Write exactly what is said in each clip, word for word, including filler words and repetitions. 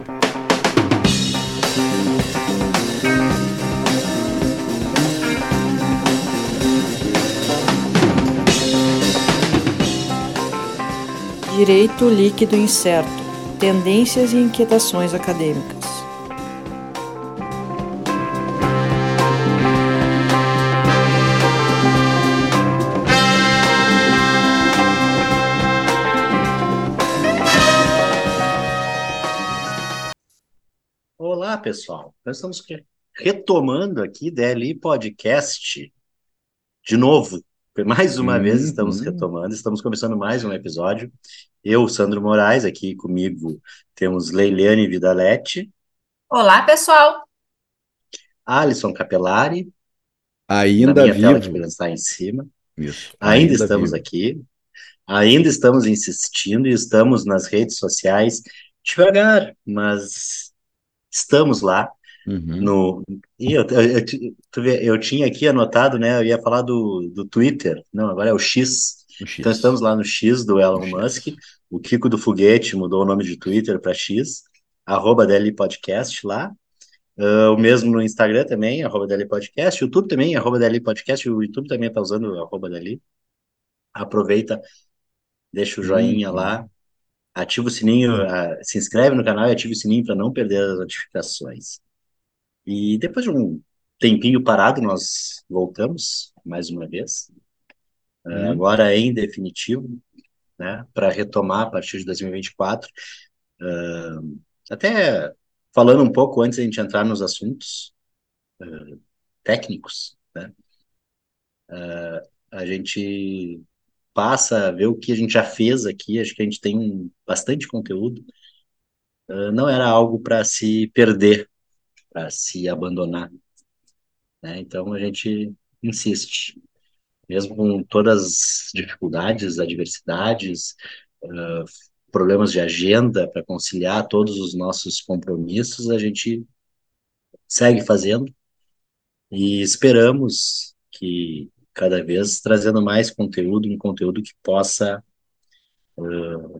Direito líquido incerto, tendências e inquietações acadêmicas. Olá, pessoal. Nós estamos retomando aqui D L I Podcast de novo. Mais uma Uhum. vez estamos retomando, estamos começando mais um episódio. Eu, Sandro Moraes, aqui comigo temos Leiliane Vidaletti. Olá, pessoal. Alisson Capelari. Ainda na minha vivo. tela que está em cima. Isso. Ainda, Ainda estamos vivo. aqui. Ainda estamos insistindo e estamos nas redes sociais devagar, mas estamos lá. Uhum. No, e eu, eu, eu, tu vê, eu tinha aqui anotado, né? Eu ia falar do, do Twitter, não, agora é o X. O X. Então estamos lá no X do Elon O X. Musk. O Kiko do Foguete mudou o nome de Twitter para X, arroba D L I Podcast lá. Uh, o mesmo no Instagram também, arroba D L I Podcast. O YouTube também, arroba D L I Podcast. O YouTube também está usando arroba D L I. Aproveita, deixa o joinha Uhum. lá, ativa o sininho, uh, se inscreve no canal e ativa o sininho para não perder as notificações. E depois de um tempinho parado, nós voltamos mais uma vez, Uhum. agora em definitivo, né, para retomar a partir de dois mil e vinte e quatro. Uh, até falando um pouco antes de a gente entrar nos assuntos uh, técnicos, né, uh, a gente passa a ver o que a gente já fez aqui, acho que a gente tem bastante conteúdo, uh, não era algo para se perder, para se abandonar, né, então a gente insiste. Mesmo com todas as dificuldades, adversidades, uh, problemas de agenda para conciliar todos os nossos compromissos, a gente segue fazendo e esperamos que cada vez trazendo mais conteúdo, um conteúdo que possa, uh,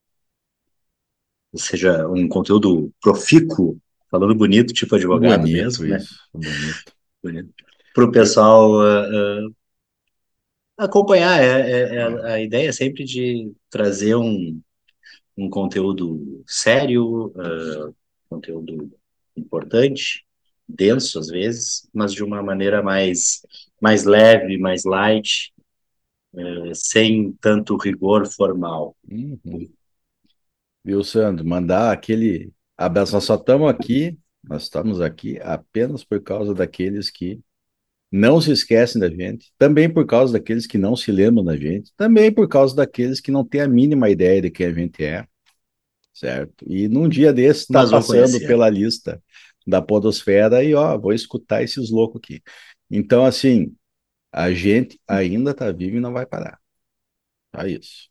ou seja, um conteúdo profícuo, falando bonito, tipo advogado Bonito mesmo, né? isso. Bonito. Bonito. Para o pessoal uh, uh, acompanhar. É, é, é a ideia é sempre de trazer um um conteúdo sério, uh, conteúdo importante, denso às vezes, mas de uma maneira mais, mais leve, mais light, uh, sem tanto rigor formal. Uhum. Viu, Sandro? Mandar aquele abraço. Nós só estamos aqui, nós estamos aqui apenas por causa daqueles que não se esquecem da gente, também por causa daqueles que não se lembram da gente, também por causa daqueles que não têm a mínima ideia de quem a gente é, certo? E num dia desse está Mas vão passando conhecer. pela lista da podosfera e, ó, vou escutar esses loucos aqui. Então, assim, a gente ainda está vivo e não vai parar. Só isso.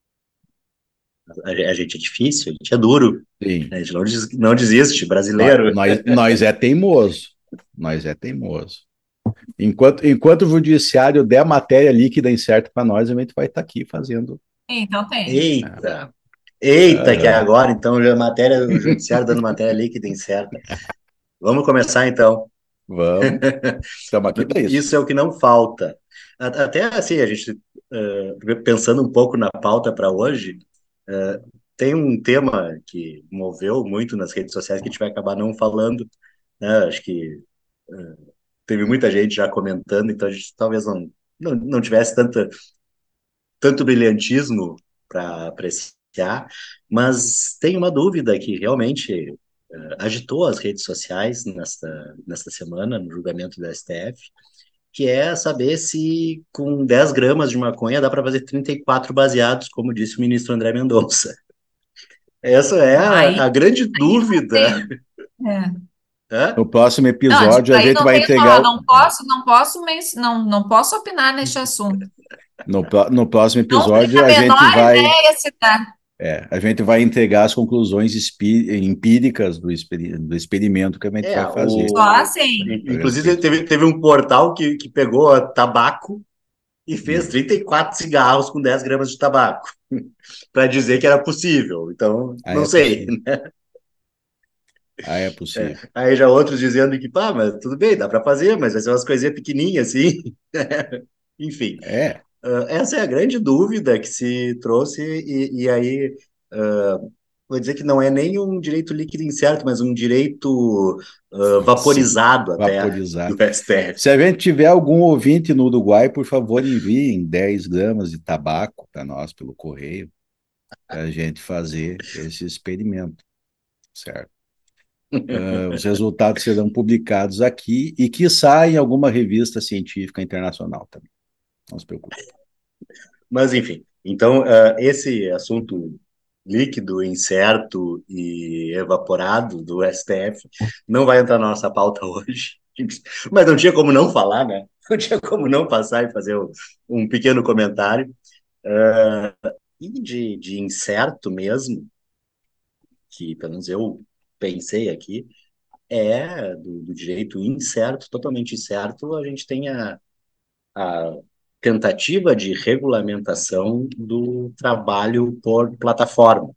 A, a gente é difícil, a gente é duro, Sim. a gente não, des, não desiste, brasileiro. Nós, nós é teimoso. Nós é teimoso. Enquanto, enquanto o judiciário der matéria líquida incerta para nós, a gente vai estar aqui fazendo. Então tem. Eita! Eita, Ah, que é agora, então, já matéria, o judiciário dando matéria líquida incerta. Vamos começar, então. Vamos. Estamos aqui para isso. Isso é o que não falta. Até assim, a gente, uh, pensando um pouco na pauta para hoje, uh, tem um tema que moveu muito nas redes sociais que a gente vai acabar não falando, né? Acho que uh, teve muita gente já comentando, então a gente talvez não, não, não tivesse tanta, tanto brilhantismo para apreciar, mas tem uma dúvida que realmente uh, agitou as redes sociais nesta, nesta semana, no julgamento do S T F, que é saber se com dez gramas de maconha dá para fazer trinta e quatro baseados, como disse o ministro André Mendonça. Essa é Aí, a, a grande aí dúvida. É. Hã? No próximo Não, episódio, a aí gente não vai tenho entregar. falar, o- não posso, não posso, men- não, não posso opinar neste assunto. No, pró- no próximo Não tenho episódio, a a gente menor vai. ideia se dá. É, a gente vai entregar as conclusões espi- empíricas do, experi- do experimento que a gente É, vai fazer. Só o... assim. Inclusive, teve, teve um portal que, que pegou tabaco e fez trinta e quatro cigarros com dez gramas de tabaco, para dizer que era possível. Então, Ah, não é sei. possível. Ah, é É, possível. aí já outros dizendo que, pá, mas tudo bem, dá para fazer, mas vai ser umas coisinhas pequenininhas assim. Enfim, É, uh, essa é a grande dúvida que se trouxe, e, e aí uh, vou dizer que não é nem um direito líquido incerto, mas um direito uh, sim, vaporizado até vaporizar. do S T F. Se a gente tiver algum ouvinte no Uruguai, por favor, enviem dez gramas de tabaco para nós pelo correio, para a gente fazer esse experimento, certo? Uh, os resultados serão publicados aqui e, quiçá, em alguma revista científica internacional também. Não se preocupe. Mas, enfim, então, uh, esse assunto líquido, incerto e evaporado do S T F não vai entrar na nossa pauta hoje. Mas não tinha como não falar, né? Não tinha como não passar e fazer um, um pequeno comentário. Uh, e de, de incerto mesmo, que pelo menos eu pensei aqui, é do, do direito incerto, totalmente incerto, a gente tem a, a tentativa de regulamentação do trabalho por plataforma,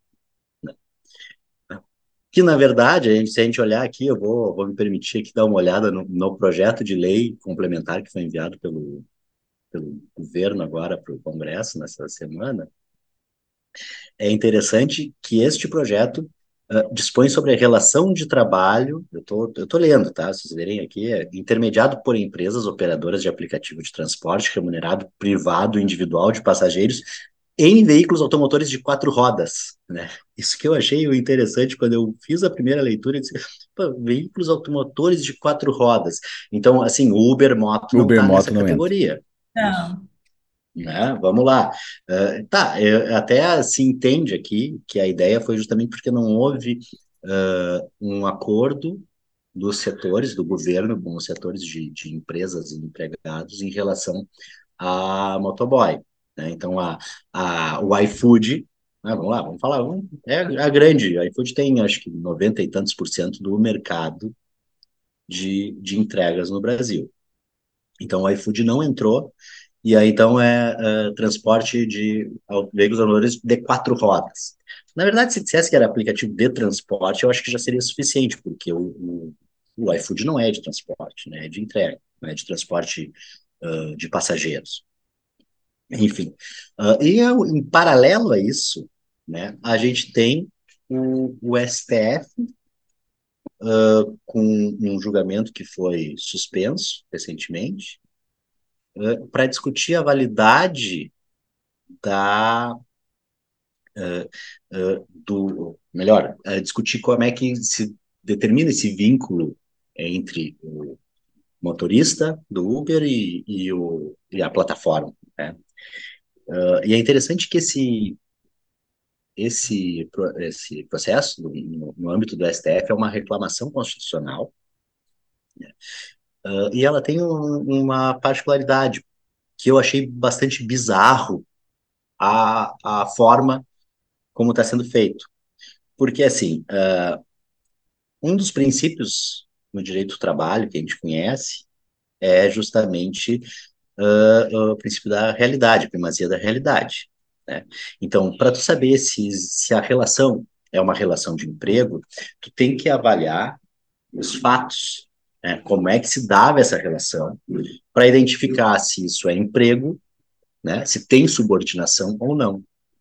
que, na verdade, a gente, se a gente olhar aqui, eu vou, vou me permitir aqui dar uma olhada no, no projeto de lei complementar que foi enviado pelo, pelo governo agora para o Congresso nessa semana. É interessante que este projeto uh, dispõe sobre a relação de trabalho, eu tô, eu tô lendo, tá? Vocês verem aqui, é intermediado por empresas operadoras de aplicativo de transporte remunerado privado individual de passageiros em veículos automotores de quatro rodas, né? Isso que eu achei interessante quando eu fiz a primeira leitura, eu disse, pô, veículos automotores de quatro rodas. Então, assim, o Uber Moto O não está nessa Ubermoto não entra. categoria, Isso. Não. né? Vamos lá. Uh, tá, eu, até se entende aqui que a ideia foi justamente porque não houve uh, um acordo dos setores, do governo, com os setores de, de empresas e empregados em relação a motoboy, né? Então, a, a, o iFood, né? Vamos lá, vamos falar, vamos, é a grande, a iFood tem, acho que, noventa e tantos por cento do mercado de, de entregas no Brasil. Então, o iFood não entrou, e aí, então, é, é transporte de au- veículos automotores de quatro rodas. Na verdade, se dissesse que era aplicativo de transporte, eu acho que já seria suficiente, porque o, o, o iFood não é de transporte, né? É de entrega, não é de transporte uh, de passageiros. Enfim, uh, e eu, em paralelo a isso, né, a gente tem o, o S T F uh, com um julgamento que foi suspenso recentemente, uh, para discutir a validade da uh, do melhor uh, discutir como é que se determina esse vínculo entre o motorista do Uber e, e, o, e a plataforma, né? Uh, e é interessante que esse esse esse processo no, no âmbito do S T F é uma reclamação constitucional, uh, e ela tem um, uma particularidade que eu achei bastante bizarro a, a forma como está sendo feito. Porque, assim, uh, um dos princípios no direito do trabalho que a gente conhece é justamente uh, o princípio da realidade, a primazia da realidade, né? Então, para tu saber se, se a relação é uma relação de emprego, tu tem que avaliar os fatos, né? Como é que se dava essa relação, para identificar se isso é emprego, né? Se tem subordinação ou não.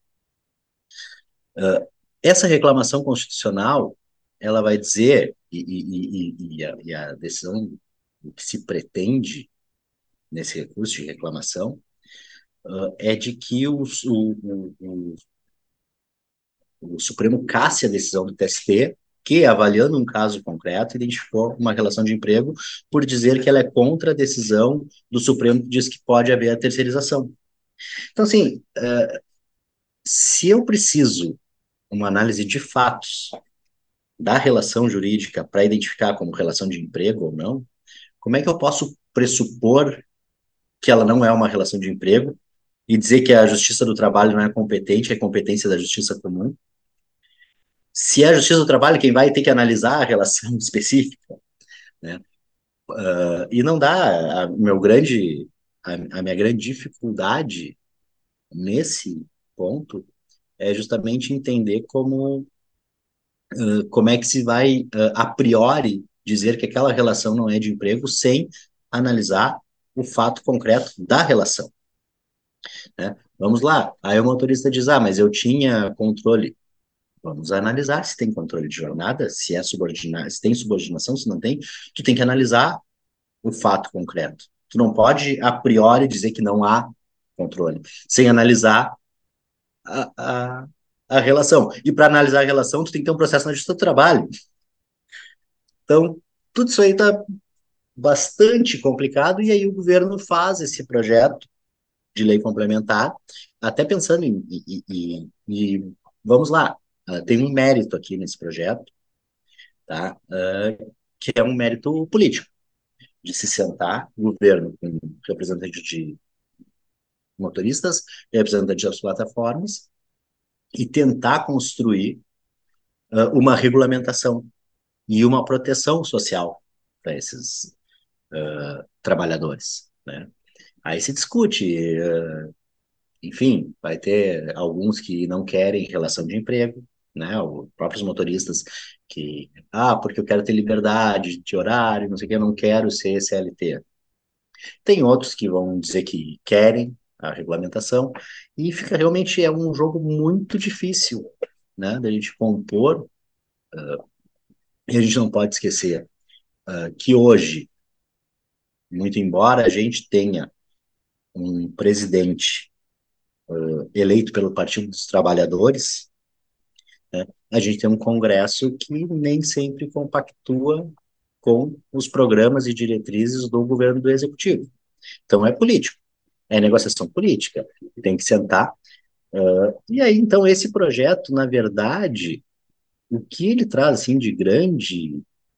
Uh, essa reclamação constitucional, ela vai dizer, e, e, e, e, a, e a decisão que se pretende nesse recurso de reclamação, uh, é de que o, o, o, o Supremo casse a decisão do T S T, que, avaliando um caso concreto, identificou uma relação de emprego por dizer que ela é contra a decisão do Supremo que diz que pode haver a terceirização. Então, assim, uh, se eu preciso uma análise de fatos da relação jurídica para identificar como relação de emprego ou não, como é que eu posso pressupor que ela não é uma relação de emprego e dizer que a Justiça do Trabalho não é competente, é competência da Justiça Comum? Se é a Justiça do Trabalho quem vai ter que analisar a relação específica, né? Uh, e não dá, a, meu grande, a, a minha grande dificuldade nesse ponto é justamente entender como uh, como é que se vai, uh, a priori, dizer que aquela relação não é de emprego sem analisar o fato concreto da relação, né? Vamos lá, aí o motorista diz, ah, mas eu tinha controle. Vamos analisar se tem controle de jornada, se é subordina, se tem subordinação, se não tem. Tu tem que analisar o fato concreto. Tu não pode, a priori, dizer que não há controle, sem analisar a, a, a relação. E para analisar a relação, tu tem que ter um processo na justiça do trabalho. Então, tudo isso aí está bastante complicado, e aí o governo faz esse projeto de lei complementar, até pensando em. em, em, em vamos lá, uh, tem um mérito aqui nesse projeto, tá? Uh, que é um mérito político, de se sentar, o governo com representantes de motoristas, representantes das plataformas, e tentar construir uh, uma regulamentação e uma proteção social para esses uh, trabalhadores, né? Aí se discute, uh, enfim, vai ter alguns que não querem relação de emprego, né? Os próprios motoristas que, ah, porque eu quero ter liberdade de horário, não sei o que, eu não quero ser C L T. Tem outros que vão dizer que querem a regulamentação, e fica realmente é um jogo muito difícil, né, da gente compor, uh, e a gente não pode esquecer uh, que hoje, muito embora a gente tenha um presidente uh, eleito pelo Partido dos Trabalhadores, né, a gente tem um Congresso que nem sempre compactua com os programas e diretrizes do governo do Executivo. Então é político, é negociação política, tem que sentar. Uh, e aí, então, esse projeto, na verdade, o que ele traz, assim, de grande,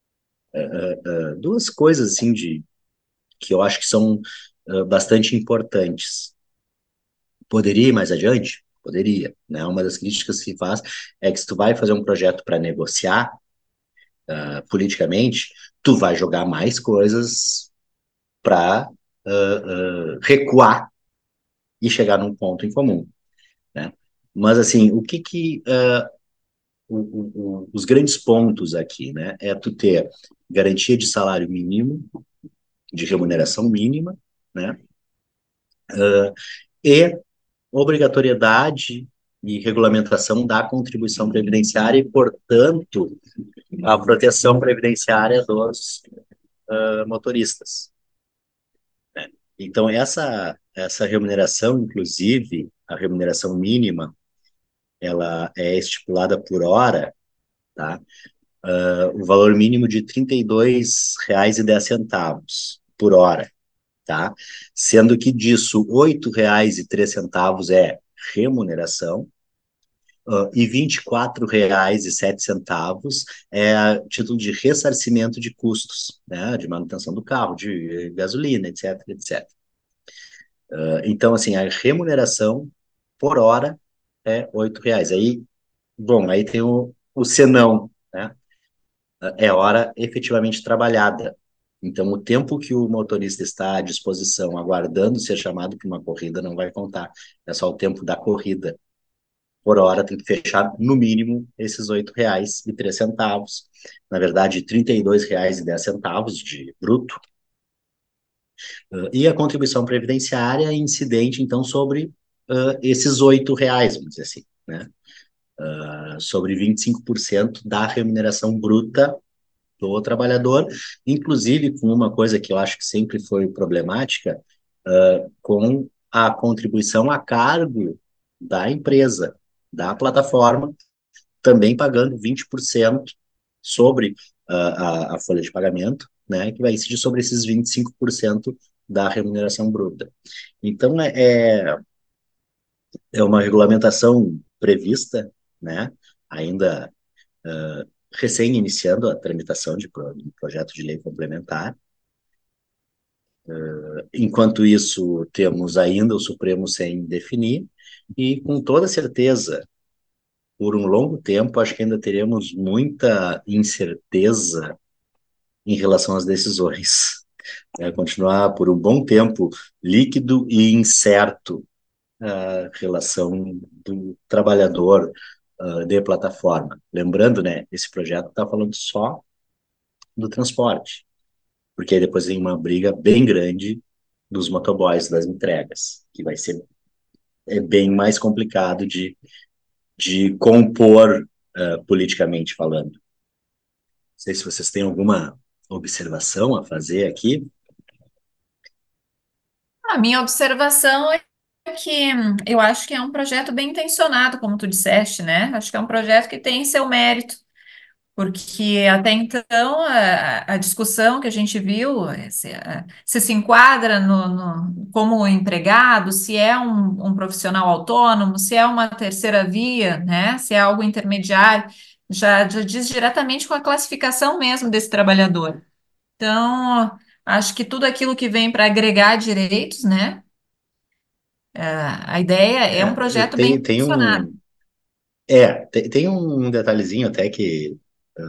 uh, uh, duas coisas, assim, de, que eu acho que são uh, bastante importantes. Poderia ir mais adiante? Poderia, né? Uma das críticas que se faz é que se tu vai fazer um projeto para negociar uh, politicamente, tu vai jogar mais coisas para uh, uh, recuar e chegar num ponto em comum, né? Mas, assim, o que que... Uh, o, o, o, os grandes pontos aqui, né, é tu ter garantia de salário mínimo, de remuneração mínima, né, uh, e obrigatoriedade e regulamentação da contribuição previdenciária e, portanto, a proteção previdenciária dos uh, motoristas, né? Então, essa, essa remuneração, inclusive, a remuneração mínima, ela é estipulada por hora, tá? Uh, o valor mínimo de trinta e dois reais e dez centavos por hora, tá? Sendo que disso, oito reais e três centavos é remuneração, uh, e vinte e quatro reais e sete centavos é a título de ressarcimento de custos, né? De manutenção do carro, de gasolina, etc, etcétera. Uh, então, assim, a remuneração por hora é oito reais. Aí, bom, aí tem o, o senão, né? É hora efetivamente trabalhada. Então, o tempo que o motorista está à disposição, aguardando ser chamado para uma corrida, não vai contar. É só o tempo da corrida. Por hora, tem que fechar, no mínimo, esses oito reais e três centavos. Na verdade, trinta e dois reais e dez centavos de bruto. E a contribuição previdenciária incidente, então, sobre uh, esses oito reais, vamos dizer assim, né? Uh, sobre vinte e cinco por cento da remuneração bruta do trabalhador, inclusive com uma coisa que eu acho que sempre foi problemática, uh, com a contribuição a cargo da empresa, da plataforma, também pagando vinte por cento sobre uh, a, a folha de pagamento, né, que vai incidir sobre esses vinte e cinco por cento da remuneração bruta. Então, é, é, é uma regulamentação prevista, né, ainda uh, recém-iniciando a tramitação de, pro, de projeto de lei complementar. Uh, enquanto isso, temos ainda o Supremo sem definir, e com toda certeza, por um longo tempo, acho que ainda teremos muita incerteza em relação às decisões. Vai continuar por um bom tempo líquido e incerto a relação do trabalhador uh, de plataforma. Lembrando, né, esse projeto está falando só do transporte, porque aí depois tem uma briga bem grande dos motoboys, das entregas, que vai ser é bem mais complicado de, de compor uh, politicamente falando. Não sei se vocês têm alguma observação a fazer aqui. A minha observação é que hum, eu acho que é um projeto bem intencionado, como tu disseste, né? Acho que é um projeto que tem seu mérito. Porque até então a, a discussão que a gente viu eh, se, eh, se se enquadra no, no- como empregado, se é um, um profissional autônomo, se é uma terceira via, né? Se é algo intermediário, já, já diz diretamente com a classificação mesmo desse trabalhador. Então, acho que tudo aquilo que vem para agregar direitos, né? A, a ideia é um É, projeto bem tem, tem intencionado. um, é, tem, tem um detalhezinho até que,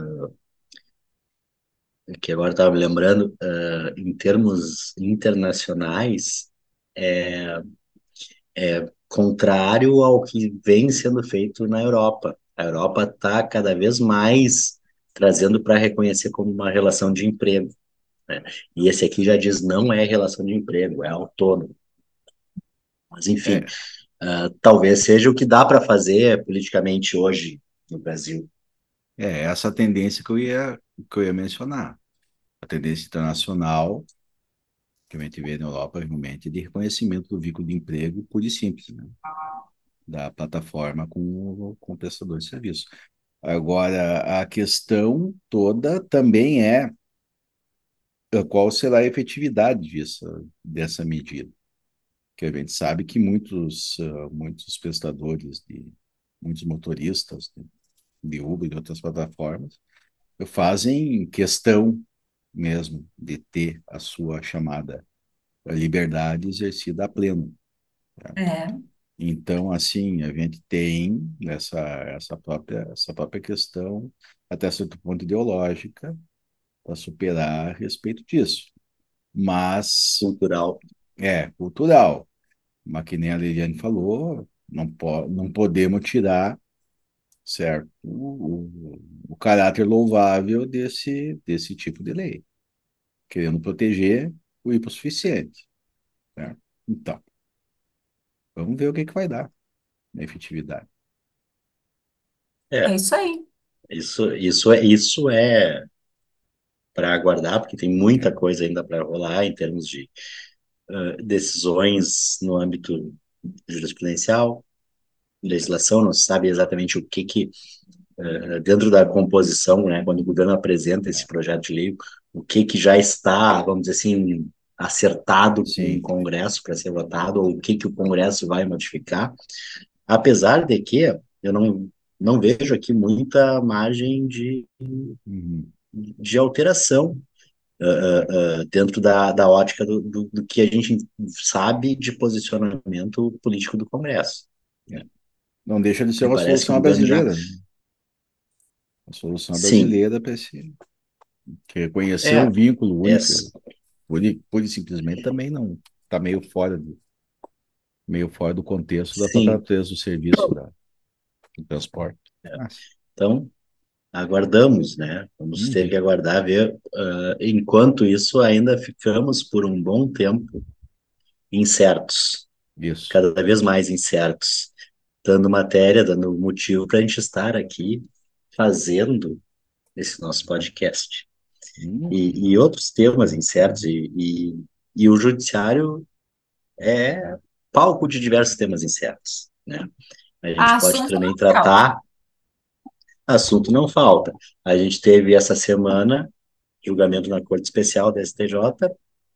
que agora estava me lembrando, uh, em termos internacionais, é, é contrário ao que vem sendo feito na Europa. A Europa está cada vez mais trazendo para reconhecer como uma relação de emprego, né? E esse aqui já diz não é relação de emprego, é autônomo. Mas, enfim, É, uh, talvez seja o que dá para fazer politicamente hoje no Brasil. é essa tendência que eu ia, que eu ia mencionar. A tendência internacional que a gente vê na Europa, realmente, de reconhecimento do vínculo de emprego puro e simples, né? Da plataforma com, o- com o prestador de serviço. Agora, a questão toda também é eh, qual será a efetividade disso, dessa medida. Que a gente sabe que muitos, eh, muitos prestadores, de, muitos motoristas de, de Uber e de outras plataformas fazem questão mesmo de ter a sua chamada liberdade exercida a pleno. É, Então, assim, a gente tem essa, essa própria, essa própria questão, até certo ponto ideológica, para superar a respeito disso. Mas Cultural. é cultural. Mas que nem a Liliane falou, não, po não podemos tirar, certo, o, o, o caráter louvável desse, desse tipo de lei, querendo proteger o hipossuficiente. Certo? Então, vamos ver o que, que vai dar na efetividade. é É, isso aí. isso, isso é, isso é para aguardar, porque tem muita É, coisa ainda para rolar em termos de uh, decisões no âmbito jurisprudencial, legislação, não se sabe exatamente o que que, uh, dentro da composição, né, quando o governo apresenta esse é, projeto de lei, o que que já está, vamos dizer assim, acertado com o sim. Congresso para ser votado, ou o que que o Congresso vai modificar, apesar de que eu não, não vejo aqui muita margem de, Uhum. de alteração uh, uh, dentro da, da ótica do, do, do que a gente sabe de posicionamento político do Congresso, É. né? Não deixa de ser Me uma parece que o solução governo já. brasileira, né? Uma solução Sim, brasileira para esse que reconhecer um é, vínculo é, único, pura e, pura e simplesmente também não está meio fora do, meio fora do contexto da própria sim. natureza do serviço da, do transporte. Mas, Então, aguardamos, né? Vamos vamos ter que ver. aguardar, ver. Uh, enquanto isso, ainda ficamos por um bom tempo incertos, Isso. cada vez mais incertos, dando matéria, dando motivo para a gente estar aqui fazendo esse nosso podcast. Hum, E, e outros temas incertos, e, e, e o judiciário é palco de diversos temas incertos, né? A gente pode Assunto também não falta. tratar, assunto não falta. A gente teve essa semana julgamento na Corte Especial da S T J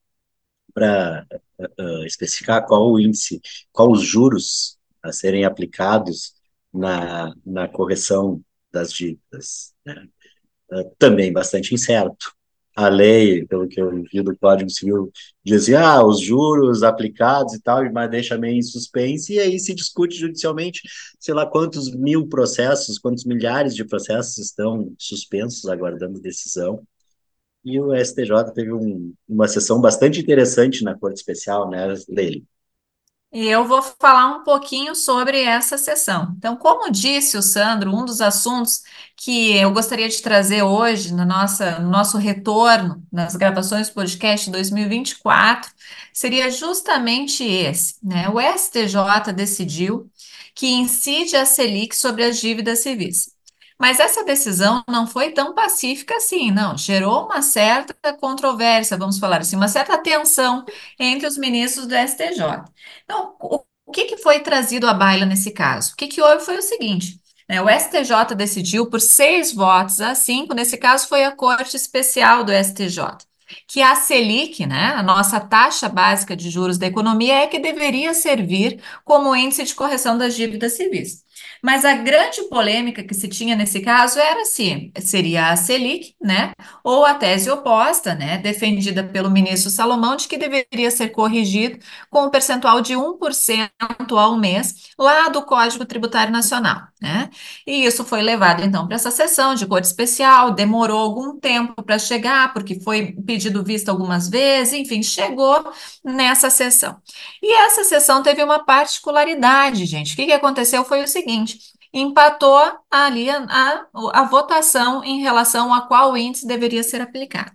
para uh, especificar qual o índice, qual os juros a serem aplicados na, na correção das dívidas, né? Uh, também bastante incerto. A lei, pelo que eu vi do Código Civil, dizia ah, os juros aplicados e tal, mas deixa meio em suspense, e aí se discute judicialmente, sei lá quantos mil processos, quantos milhares de processos estão suspensos, aguardando decisão. E o S T J teve um, uma sessão bastante interessante na Corte Especial, né, dele. E eu vou falar um pouquinho sobre essa sessão. Então, como disse o Sandro, um dos assuntos que eu gostaria de trazer hoje na nossa, no nosso retorno nas gravações do podcast dois mil e vinte e quatro seria justamente esse, né? O S T J decidiu que incide a Selic sobre as dívidas civis. Mas essa decisão não foi tão pacífica assim, não. Gerou uma certa controvérsia, vamos falar assim, uma certa tensão entre os ministros do S T J. Então, o, o que que foi trazido à baila nesse caso? O que que houve foi o seguinte, né, o S T J decidiu por seis votos a cinco, nesse caso foi a Corte Especial do S T J, que a Selic, né, a nossa taxa básica de juros da economia, é que deveria servir como índice de correção das dívidas civis. Mas a grande polêmica que se tinha nesse caso era se seria a Selic, né, ou a tese oposta, né, defendida pelo ministro Salomão, de que deveria ser corrigido com um percentual de um por cento ao mês, lá do Código Tributário Nacional, né? E isso foi levado, então, para essa sessão de corte especial, demorou algum tempo para chegar, porque foi pedido vista algumas vezes, enfim, chegou nessa sessão. E essa sessão teve uma particularidade, gente. O que que aconteceu foi o seguinte: empatou ali a, a, a votação em relação a qual índice deveria ser aplicado.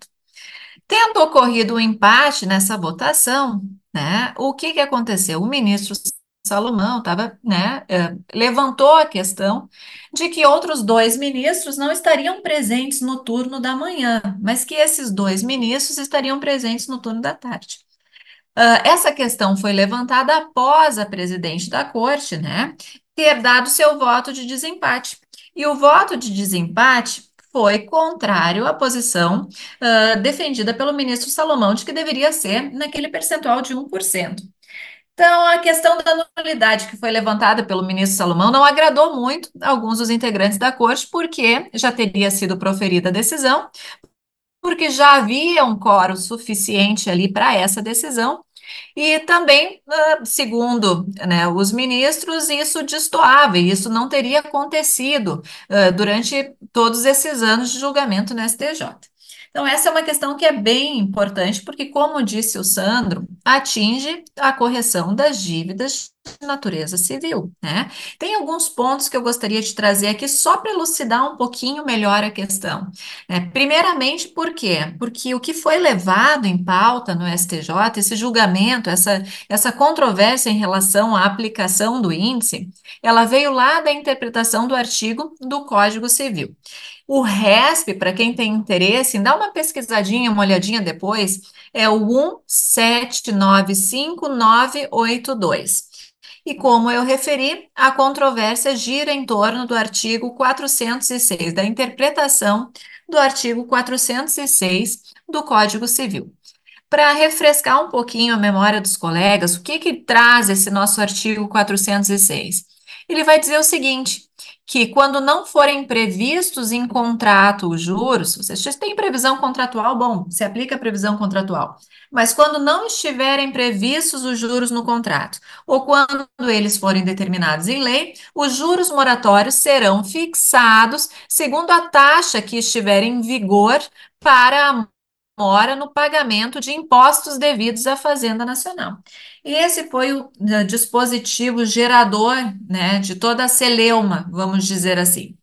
Tendo ocorrido um empate nessa votação, né, o que que aconteceu? O ministro Salomão estava, né, eh, levantou a questão de que outros dois ministros não estariam presentes no turno da manhã, mas que esses dois ministros estariam presentes no turno da tarde. Ah, essa questão foi levantada após a presidente da corte, né, ter dado seu voto de desempate. E o voto de desempate foi contrário à posição ah, defendida pelo ministro Salomão, de que deveria ser naquele percentual de um por cento. Então, a questão da nulidade que foi levantada pelo ministro Salomão não agradou muito alguns dos integrantes da corte, porque já teria sido proferida a decisão, porque já havia um quórum suficiente ali para essa decisão, e também, ah, segundo, né, os ministros, isso destoava, e isso não teria acontecido ah, durante todos esses anos de julgamento no S T J. Então, essa é uma questão que é bem importante, porque, como disse o Sandro, atinge a correção das dívidas de natureza civil, né? Tem alguns pontos que eu gostaria de trazer aqui só para elucidar um pouquinho melhor a questão, né? Primeiramente, por quê? Porque o que foi levado em pauta no S T J, esse julgamento, essa, essa controvérsia em relação à aplicação do índice, ela veio lá da interpretação do artigo do Código Civil. O RESP, para quem tem interesse, dá uma pesquisadinha, uma olhadinha depois, é o um sete nove cinco nove oito dois. E como eu referi, a controvérsia gira em torno do artigo quatrocentos e seis, da interpretação do artigo quatrocentos e seis do Código Civil. Para refrescar um pouquinho a memória dos colegas, o que que traz esse nosso artigo quatrocentos e seis? Ele vai dizer o seguinte, que quando não forem previstos em contrato os juros, vocês têm previsão contratual, bom, se aplica a previsão contratual, mas quando não estiverem previstos os juros no contrato, ou quando eles forem determinados em lei, os juros moratórios serão fixados segundo a taxa que estiver em vigor para a mora no pagamento de impostos devidos à Fazenda Nacional. E esse foi o uh, dispositivo gerador, né, de toda a celeuma, vamos dizer assim.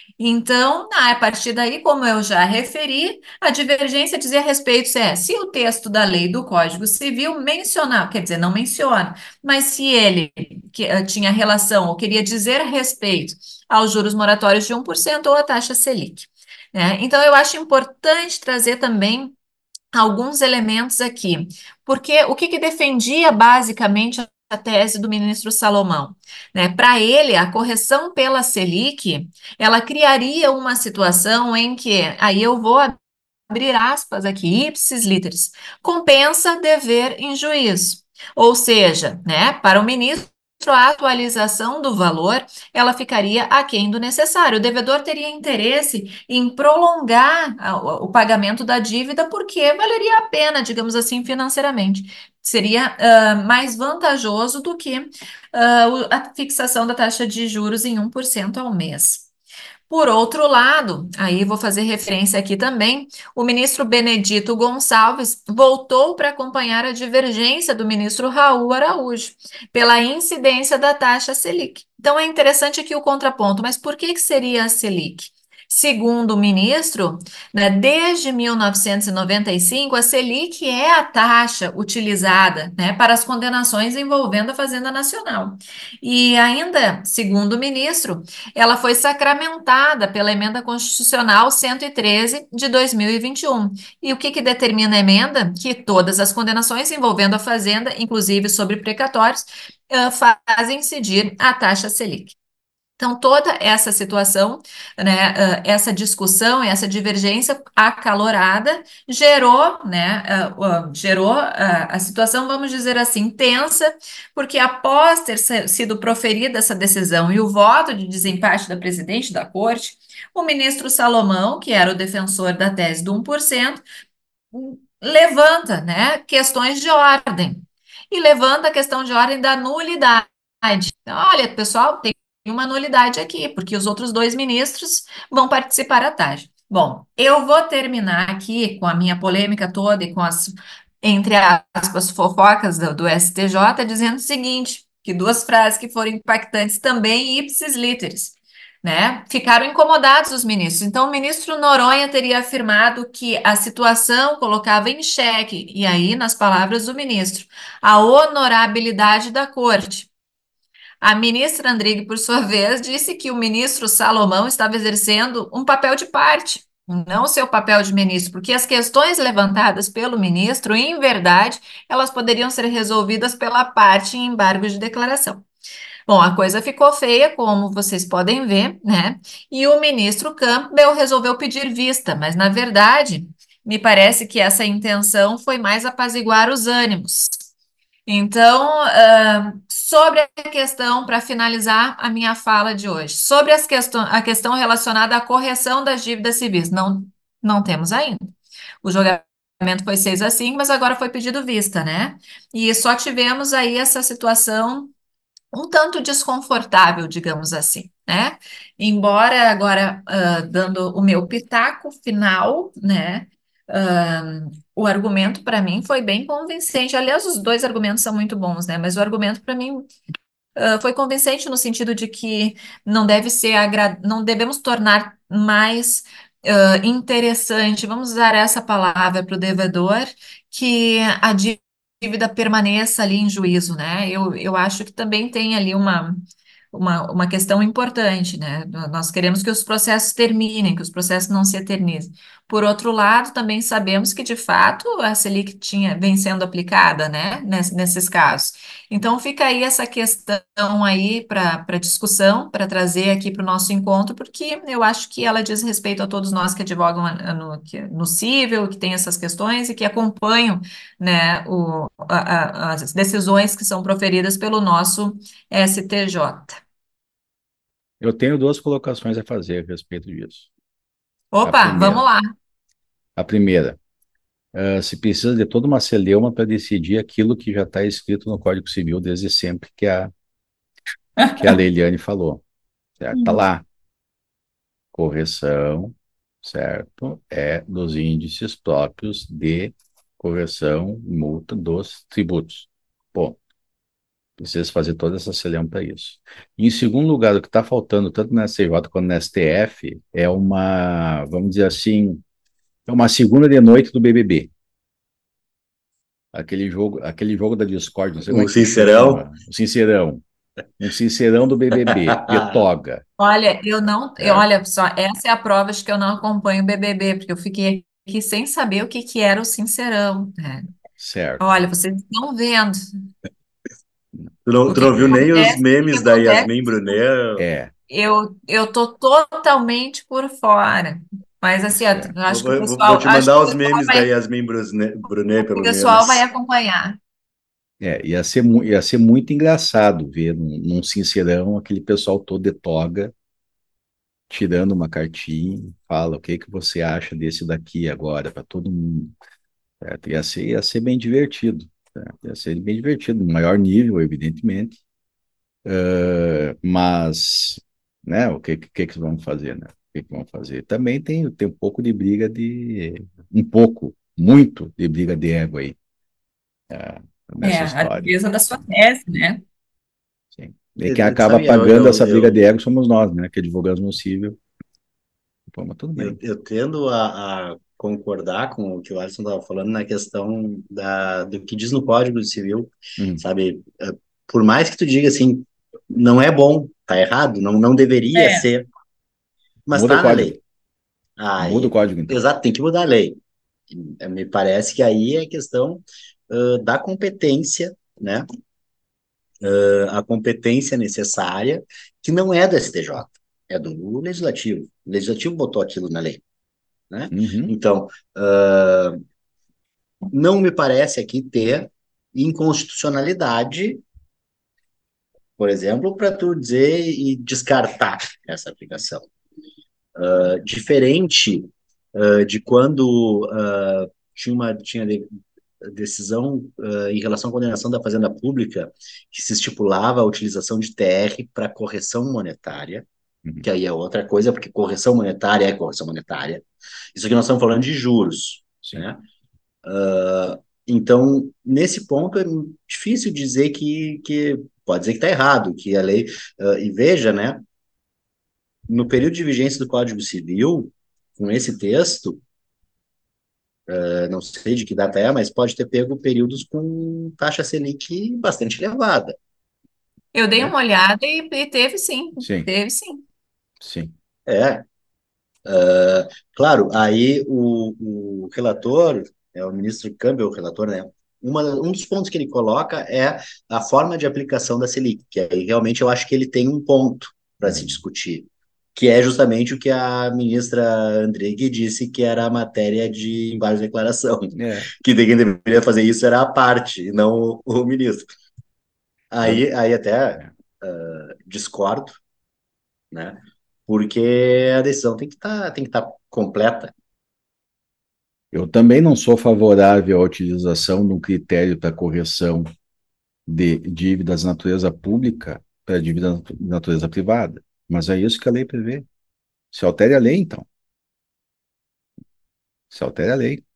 Então, a partir daí, como eu já referi, a divergência dizia a respeito é se o texto da lei do Código Civil mencionava, quer dizer, não menciona, mas se ele que, uh, tinha relação ou queria dizer a respeito aos juros moratórios de um por cento ou a taxa Selic. Né? Então, eu acho importante trazer também alguns elementos aqui, porque o que, que defendia basicamente a tese do ministro Salomão, né? Para ele, a correção pela Selic, ela criaria uma situação em que, aí eu vou abrir aspas aqui, ipsis literis, compensa dever em juízo. Ou seja, né, para o ministro, a atualização do valor, ela ficaria aquém do necessário. O devedor teria interesse em prolongar a- o pagamento da dívida porque valeria a pena, digamos assim, financeiramente. Seria ah, mais vantajoso do que ah, o- a fixação da taxa de juros em um por cento ao mês. Por outro lado, aí vou fazer referência aqui também, o ministro Benedito Gonçalves voltou para acompanhar a divergência do ministro Raul Araújo pela incidência da taxa Selic. Então é interessante aqui o contraponto, mas por que que seria a Selic? Segundo o ministro, né, desde mil novecentos e noventa e cinco, a Selic é a taxa utilizada, né, para as condenações envolvendo a Fazenda Nacional. E ainda, segundo o ministro, ela foi sacramentada pela Emenda Constitucional cento e treze de dois mil e vinte e um. E o que que determina a emenda? Que todas as condenações envolvendo a Fazenda, inclusive sobre precatórios, eh, fazem incidir a taxa Selic. Então, toda essa situação, né, ah, essa discussão, essa divergência acalorada gerou, né, ah, ah, gerou ah, a situação, vamos dizer assim, tensa, porque após ter se- sido proferida essa decisão e o voto de desempate da presidente da corte, o ministro Salomão, que era o defensor da tese do um por cento, levanta, né, questões de ordem e levanta a questão de ordem da nulidade. Então, olha, pessoal, tem uma nulidade aqui, porque os outros dois ministros vão participar à tarde. Bom, eu vou terminar aqui com a minha polêmica toda e com as, entre aspas, fofocas do, do S T J, dizendo o seguinte, que duas frases que foram impactantes também, ipsis literis, né? Ficaram incomodados os ministros. Então, o ministro Noronha teria afirmado que a situação colocava em xeque, e aí, nas palavras do ministro, a honorabilidade da corte. A ministra Andrighi, por sua vez, disse que o ministro Salomão estava exercendo um papel de parte, não seu papel de ministro, porque as questões levantadas pelo ministro, em verdade, elas poderiam ser resolvidas pela parte em embargo de declaração. Bom, a coisa ficou feia, como vocês podem ver, né? E o ministro Campbell resolveu pedir vista, mas na verdade, me parece que essa intenção foi mais apaziguar os ânimos. Então, ah, sobre a questão, para finalizar a minha fala de hoje, sobre as questão, a questão relacionada à correção das dívidas civis, não, não temos ainda. O julgamento foi seis a cinco, mas agora foi pedido vista, né? E só tivemos aí essa situação um tanto desconfortável, digamos assim, né? Embora agora, ah, dando o meu pitaco final, né? ah, o argumento para mim foi bem convincente. Aliás, os dois argumentos são muito bons, né? Mas o argumento para mim ah, foi convincente no sentido de que não deve ser agra... não devemos tornar mais ah, interessante, vamos usar essa palavra para o devedor, que a dívida permaneça ali em juízo, né? Eu, eu acho que também tem ali uma, uma, uma questão importante, né? Nós queremos que os processos terminem, que os processos não se eternizem. Por outro lado, também sabemos que, de fato, a Selic tinha, vem sendo aplicada, né? Ness- nesses casos. Então, fica aí essa questão aí para para discussão, para trazer aqui para o nosso encontro, porque eu acho que ela diz respeito a todos nós que advogam a- a- no, que- no cível, que tem essas questões e que acompanham, né, o, a- a- as decisões que são proferidas pelo nosso S T J. Eu tenho duas colocações a fazer a respeito disso. A Opa, vamos primeira, lá. a primeira, ah, se precisa de toda uma celeuma para decidir aquilo que já está escrito no Código Civil desde sempre que a, que a Leiliane falou, certo? Está lá, correção, certo? É dos índices próprios de correção e multa dos tributos. Bom, precisa fazer toda essa celeuma para isso. Em segundo lugar, o que está faltando tanto na S T J quanto na S T F é uma, vamos dizer assim, é uma segunda de noite do B B B. Aquele jogo, aquele jogo da Discord, não sei como Um é que se sincerão. chama. O Sincerão. Um Sincerão do B B B, de toga. Olha, eu não, eu- Certo? olha só, essa é a prova de que eu não acompanho o B B B, porque eu fiquei aqui sem saber o que que era o Sincerão, né? Olha, Certo. vocês estão vendo Tu não, o tu que não que viu nem os acontece, o que que memes da acontece. Yasmin Brunet? É, Eu, eu tô totalmente por fora. Mas assim, ó, certo. eu Vou, acho que o vou, vou pessoal, te acho mandar que o os pessoal memes da vai, Yasmin Brusne- Brunet, o pelo pessoal vai menos. acompanhar. É, ia ser, mu- ia ser muito engraçado ver num, num Sincerão aquele pessoal todo de toga, tirando uma cartinha, fala o que que você acha desse daqui agora, para todo mundo. Certo? Ia ser, ia ser bem divertido. Certo? Ia ser bem divertido, no maior nível, evidentemente. Eh, mas né? O que, que, que vamos fazer, né? O que, que vamos fazer? Também tem, tem um pouco de briga de... Um pouco, muito de briga de ego aí, é, É, nessa a história. defesa da sua tese, né? Sim. E Eh, quem acaba Sabe, eu, pagando eu, essa briga de eu, ego somos nós, né? Que advogamos no cível. Pô, mas tudo eu, bem. eu tendo a, a concordar com o que o Alisson estava falando na questão da, do que diz no Código Civil, Hum. sabe? Eh, Por mais que tu diga assim, não é bom, tá errado, não, não deveria É, ser, mas Muda o tá na código. lei. Muda o Aí, código, então. exato, tem que mudar a lei. Eh, Me parece que aí é questão ãh, da competência, né? A competência necessária, que não é do S T J, é do Legislativo. O Legislativo botou aquilo na lei, né? Uhum. Então, ãh, não me parece aqui ter inconstitucionalidade, por exemplo, para tu dizer e descartar essa aplicação. Uh, diferente uh, de quando uh, tinha uma tinha de- decisão uh, em relação à condenação da Fazenda Pública, que se estipulava a utilização de T R para correção monetária, Uhum. que aí é outra coisa, porque correção monetária é correção monetária. Isso aqui nós estamos falando de juros, Sim. né? Então, nesse ponto, é difícil dizer que, que pode dizer que está errado, que a lei. Uh, e veja, né, no período de vigência do Código Civil, com esse texto, uh, não sei de que data é, mas pode ter pego períodos com taxa Selic bastante elevada, eu dei né? uma olhada e, e teve sim, Sim. teve sim. Sim. É, claro, aí o, o relator, é o ministro Campbell, o relator, né? Uma, um dos pontos que ele coloca é a forma de aplicação da Selic, que aí realmente eu acho que ele tem um ponto para se Uhum. discutir, que é justamente o que a ministra Andrighi disse que era a matéria de embargo de declaração, É. que quem deveria fazer isso era a parte, e não o, o ministro. Mas, Aí, aí até é. uh, discordo, né? Porque a decisão tem que estar tem que estar completa. Eu também não sou favorável à utilização de um critério para correção de dívidas de natureza pública para dívida de natureza privada. Mas é isso que a lei prevê. Se altere a lei, então. Se altere a lei.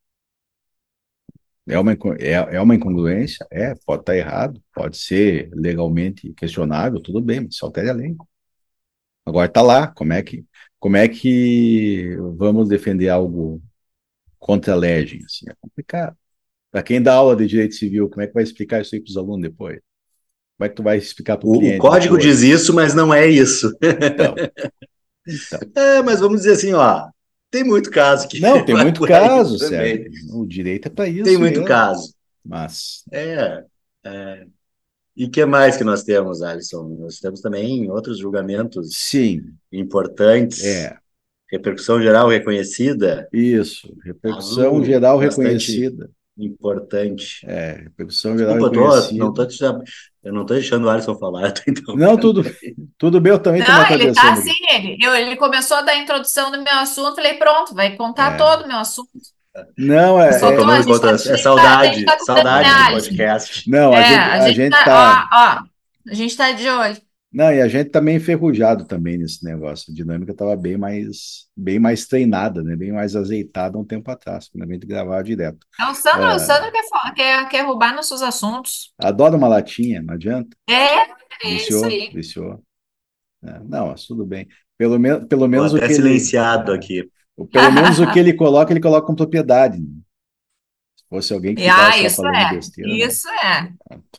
É uma, inco- é, é uma incongruência? É, pode estar errado, pode ser legalmente questionável, tudo bem, mas se altere a lei. Agora está lá, como é que, como é que vamos defender algo contra a legem? Assim, é complicado. Para quem dá aula de direito civil, como é que vai explicar isso aí para os alunos depois? Como é que tu vai explicar para o O, o cliente código diz depois? isso, mas não é isso. Então, então. É, mas vamos dizer assim, ó, tem muito caso que Não, tem vai muito por aí caso, Sérgio. também. O direito é para Tem isso muito mesmo. caso. Mas É, é. E o que mais que nós temos, Alisson? Nós temos também outros julgamentos sim, importantes, é repercussão geral reconhecida, isso. Repercussão caso geral bastante reconhecida. importante. É, repercussão geral Desculpa, eu tô, não reconhecida. tô, te- eu não tô deixando o Alisson falar, eu tô Não, interrompendo tudo, ele. tudo bem, eu também estou me Não, ele tá atravessando assim, aqui. ele, eu, ele começou a dar a introdução do meu assunto, falei, pronto, vai contar É. todo o meu assunto. Não, Tá é, Só é- tô, a tomando gente conta, tá, a é gente tá, a gente saudade, tá com saudade do detalhes. podcast. não, a É, gente, a a gente gente tá, tá, ó, ó, a gente tá de olho. não, e a gente tá meio enferrujado também nesse negócio. A dinâmica estava bem mais, bem mais treinada, né? Bem mais azeitada há um tempo atrás, quando a gente gravava direto. É, O Sandro, o Ah, Sandro quer, fa- quer, quer roubar nossos assuntos. adoro uma latinha, não adianta. É, é isso Viciou, aí. viciou. É, não, mas tudo bem. Pelo, men pelo Tô menos o até que ele, silenciado é, aqui. o- pelo menos o que ele coloca, ele coloca com propriedade, né? Se fosse alguém que E, ficava ah, só isso falando é, besteira, não. isso é.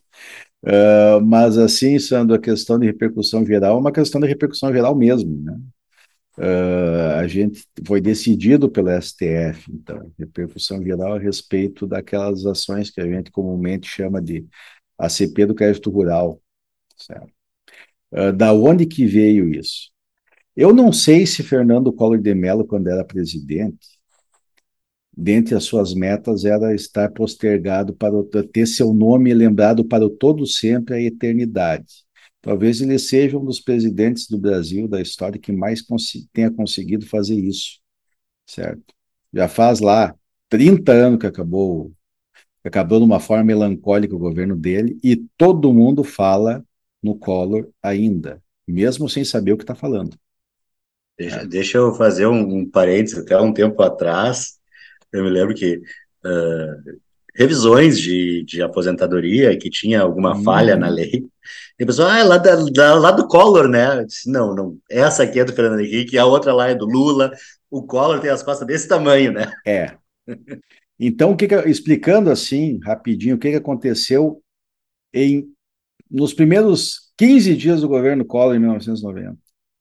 Ah, mas assim, Sandro, a questão de repercussão geral é uma questão de repercussão geral mesmo, né? Ah, a gente foi decidido pelo S T F, então, repercussão geral a respeito daquelas ações que a gente comumente chama de A C P do crédito rural, certo? Ah, da onde que veio isso? Eu não sei se Fernando Collor de Mello, quando era presidente, dentre as suas metas era estar postergado para o- ter seu nome lembrado para o todo sempre a eternidade. Talvez ele seja um dos presidentes do Brasil da história que mais consi- tenha conseguido fazer isso, certo? Já faz lá trinta anos que acabou, que acabou de uma forma melancólica o governo dele e todo mundo fala no Collor ainda, mesmo sem saber o que está falando. Deixa, Né? deixa eu fazer um, um parênteses. Até um tempo atrás, eu me lembro que ah, revisões de, de aposentadoria que tinha alguma falha na Uhum. lei, e a pessoa, ah, é lá, da, da- lá do Collor, né? Eu disse, não, não, essa aqui é do Fernando Henrique, a outra lá é do Lula. O Collor tem as costas desse tamanho, né? É. Então, o que que, explicando assim, rapidinho, o que, que aconteceu em, nos primeiros quinze dias do governo Collor, em mil novecentos e noventa.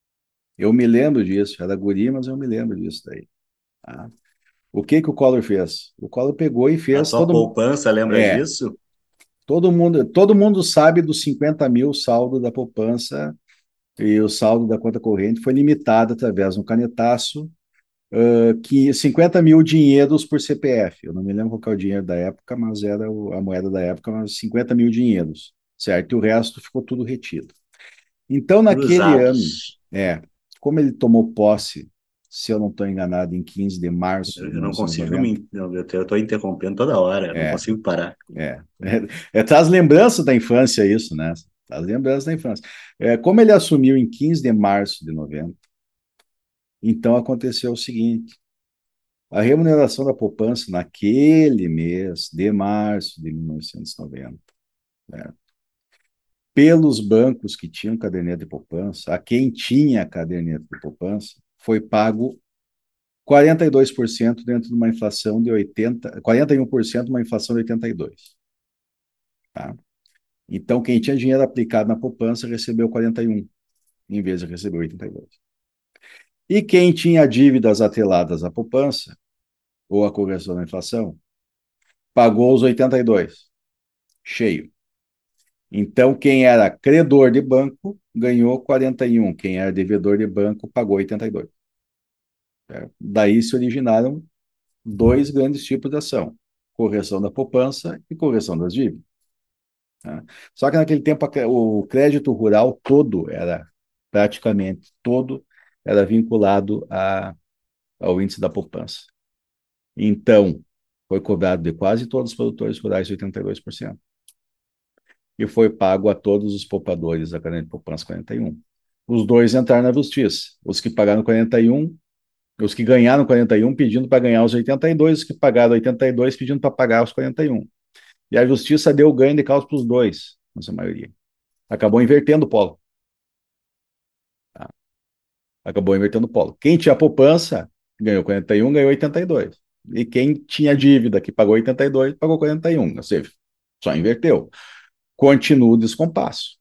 Eu me lembro disso, era guri, mas eu me lembro disso daí. Tá? O que que o Collor fez? O Collor pegou e A fez tua todo, poupança lembra é, disso? todo mundo, todo mundo sabe dos cinquenta mil saldo da poupança e o saldo da conta corrente foi limitado através de um canetaço, uh, que cinquenta mil dinheiros por C P F. Eu não me lembro qual é o dinheiro da época, mas era o, a moeda da época, mas cinquenta mil dinheiros, certo? E o resto ficou tudo retido. Então, naquele ano, Cruzados. é, como ele tomou posse, se eu não estou enganado, em quinze de março Eu, de eu não consigo mil novecentos e noventa, me. Eu estou interrompendo toda hora, eu não é, consigo parar. é, é, é, traz lembranças da infância isso, né? Traz lembranças da infância. É, como ele assumiu em quinze de março de noventa, então aconteceu o seguinte: a remuneração da poupança naquele mês de março de mil novecentos e noventa, né, pelos bancos que tinham caderneta de poupança, a quem tinha caderneta de poupança, foi pago quarenta e dois por cento dentro de uma inflação de oitenta, quarenta e um por cento uma inflação de oitenta e dois por cento. Tá? Então, quem tinha dinheiro aplicado na poupança recebeu quarenta e um por cento, em vez de receber oitenta e dois por cento. E quem tinha dívidas atreladas à poupança, ou à correção da inflação, pagou os oitenta e dois por cento, cheio. Então, quem era credor de banco ganhou quarenta e um, quem era devedor de banco pagou oitenta e dois. Certo? Daí se originaram dois grandes tipos de ação: correção da poupança e correção das dívidas. Tá? Só que naquele tempo o crédito rural todo era, praticamente todo, era vinculado a, ao índice da poupança. Então, foi cobrado de quase todos os produtores rurais oitenta e dois por cento. E foi pago a todos os poupadores da caderneta de poupança quarenta e um por cento. Os dois entraram na justiça. Os que pagaram quarenta e um por cento, os que ganharam quarenta e um por cento pedindo para ganhar os oitenta e dois por cento, os que pagaram oitenta e dois por cento pedindo para pagar os quarenta e um por cento. E a justiça deu ganho de causa para os dois, na sua maioria. Acabou invertendo o polo. Tá? Acabou invertendo o polo. Quem tinha poupança ganhou quarenta e um, ganhou oitenta e dois. E quem tinha dívida, que pagou oitenta e dois, pagou quarenta e um. Ou seja, só inverteu. Continua o descompasso.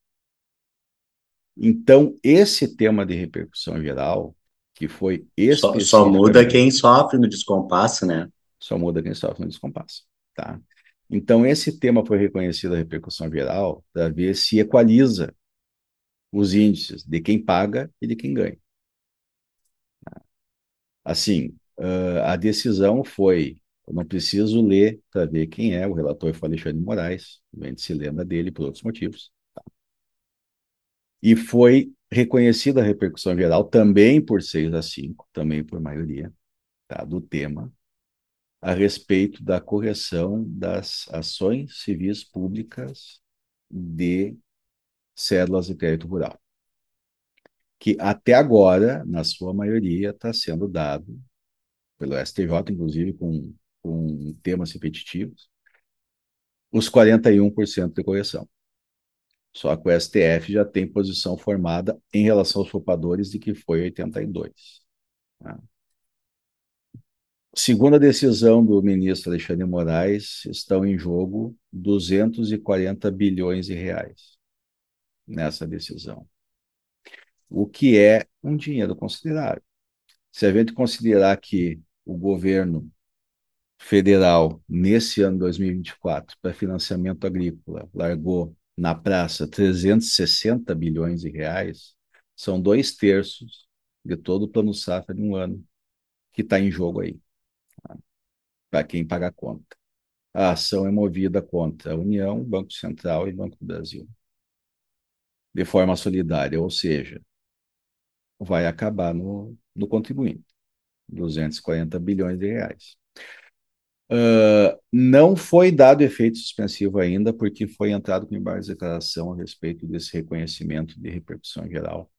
Então, esse tema de repercussão geral, que foi Só, só muda especificamente, quem sofre no descompasso, né? só muda quem sofre no descompasso. Tá? Então, esse tema foi reconhecido a repercussão geral para ver se equaliza os índices de quem paga e de quem ganha. Assim, uh, a decisão foi, eu não preciso ler para ver quem é, o relator foi Alexandre de Moraes, a gente se lembra dele por outros motivos, tá? E foi reconhecida a repercussão geral também por seis a cinco, também por maioria, tá, do tema, a respeito da correção das ações civis públicas de cédulas de crédito rural, que até agora, na sua maioria, está sendo dado pelo S T J, inclusive com, com temas repetitivos, os quarenta e um por cento de correção. Só que o S T F já tem posição formada em relação aos poupadores de que foi oitenta e dois. Tá? Segundo a decisão do ministro Alexandre de Moraes, estão em jogo duzentos e quarenta bilhões de reais nessa decisão, o que é um dinheiro considerável. Se a gente considerar que o governo federal, nesse ano dois mil e vinte e quatro, para financiamento agrícola, largou na praça trezentos e sessenta bilhões de reais, são dois terços de todo o plano safra de um ano que está em jogo aí, tá? Para quem paga a conta. A ação é movida contra a União, Banco Central e Banco do Brasil, de forma solidária, ou seja, vai acabar no, no contribuinte, duzentos e quarenta bilhões de reais. Uh, não foi dado efeito suspensivo ainda, porque foi entrado com embargo de declaração a respeito desse reconhecimento de repercussão geral.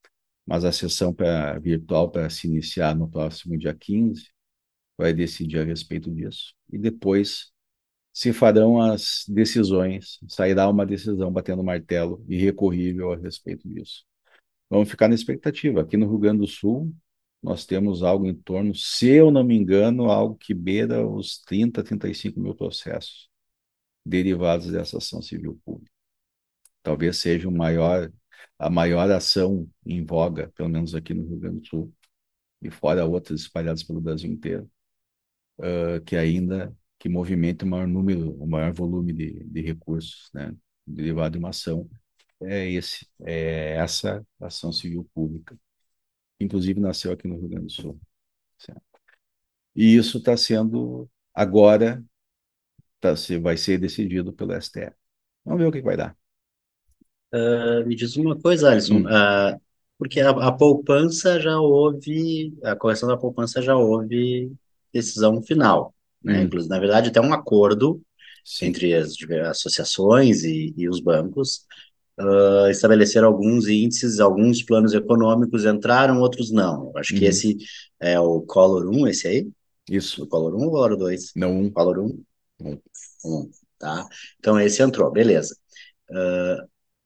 mas a sessão pra, virtual para se iniciar no próximo dia quinze vai decidir a respeito disso. E depois se farão as decisões, sairá uma decisão batendo martelo irrecorrível a respeito disso. Vamos ficar na expectativa. Aqui no Rio Grande do Sul, nós temos algo em torno, se eu não me engano, algo que beira os trinta, trinta e cinco mil processos derivados dessa ação civil pública. Talvez seja o maior, a maior ação em voga, pelo menos aqui no Rio Grande do Sul, e fora outras espalhadas pelo Brasil inteiro, uh, que ainda que movimenta o maior número, o maior volume de, de recursos, né, derivado de uma ação, é esse, é essa ação civil pública. Inclusive nasceu aqui no Rio Grande do Sul. Certo? E isso está sendo, agora, tá, vai ser decidido pelo S T F. Vamos ver o que vai dar. Uh, me diz uma coisa, Alisson, Hum. uh, porque a, a poupança já houve, a correção da poupança já houve decisão final, né? Hum. Inclusive, na verdade, até um acordo Sim. entre as associações e, e os bancos, uh, estabeleceram alguns índices, alguns planos econômicos entraram, outros não. Acho que Uhum. esse é o Collor um, esse aí? Isso. O Collor um ou o Collor dois? Não um. Collor um? Um. Um, tá? Então, esse entrou, beleza. Uh,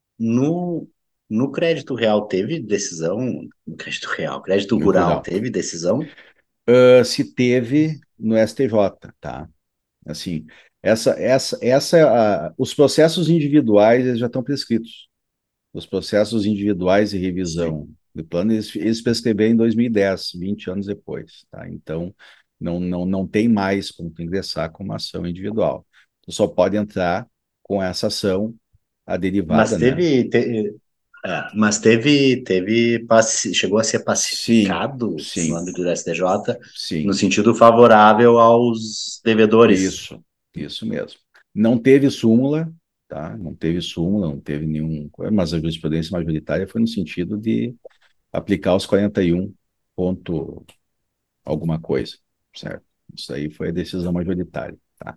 no, no crédito real teve decisão? No crédito real, crédito No rural rural. teve decisão? Uh, se teve no S T J, tá? Assim, essa, essa, essa, uh, os processos individuais eles já estão prescritos. Os processos individuais de revisão Sim. do plano, eles, eles prescreveram em dois mil e dez, vinte anos depois, tá? Então, não, não, não tem mais como tu ingressar com uma ação individual. Tu só pode entrar com essa ação, a Mas derivada, né? teve, te- é, mas teve, teve, paci- chegou a ser Sim, pacificado no sim, âmbito do S T J no sim. sentido favorável aos devedores. Isso, isso mesmo. Não teve súmula, tá? Não teve súmula, não teve nenhum, mas a jurisprudência majoritária foi no sentido de aplicar os quarenta e um ponto alguma coisa, certo? Isso aí foi a decisão majoritária, tá?